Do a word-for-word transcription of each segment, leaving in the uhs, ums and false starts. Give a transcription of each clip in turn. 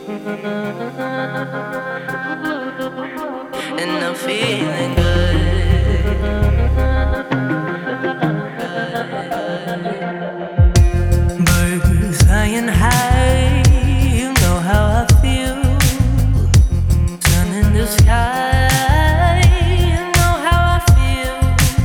And I'm feeling good. Birds flying high, you know how I feel. Sun in the sky, you know how I feel.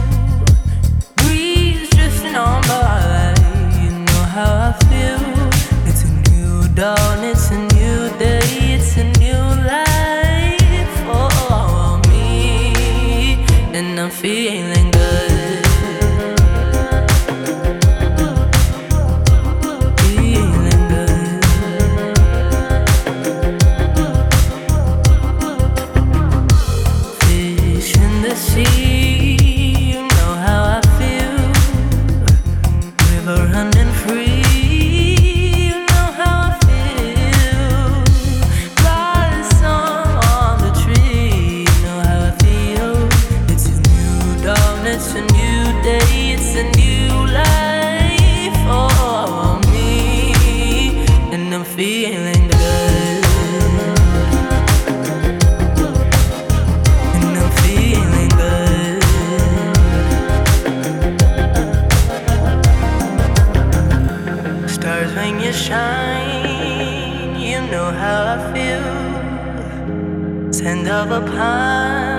Breeze drifting on by, you know how I feel. It's a new dawn, it's a new day, it's a new life for me. And I'm feeling good. It's a new day, it's a new life for me. And I'm feeling good. And I'm feeling good. Stars when you shine, you know how I feel. Scent of a pine,